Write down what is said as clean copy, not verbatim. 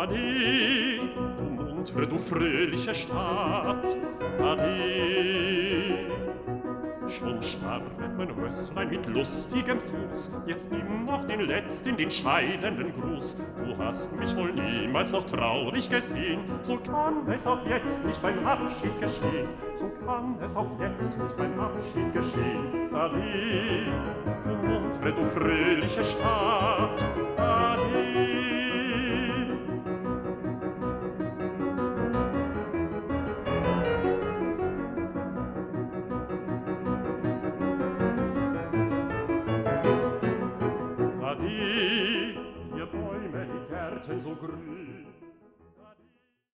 Ade, du muntre, du fröhliche Stadt, ade. Schon scharrt mein Rösslein mit lustigem Fuß, jetzt nimm noch den letzten, den scheidenden Gruß. Du hast mich wohl niemals noch traurig gesehen, so kann es auch jetzt nicht beim Abschied geschehen, so kann es auch jetzt nicht beim Abschied geschehen. Ade, du muntre, du fröhliche Stadt, ade. Ade, ihr Bäume, ihr Gärten so grün,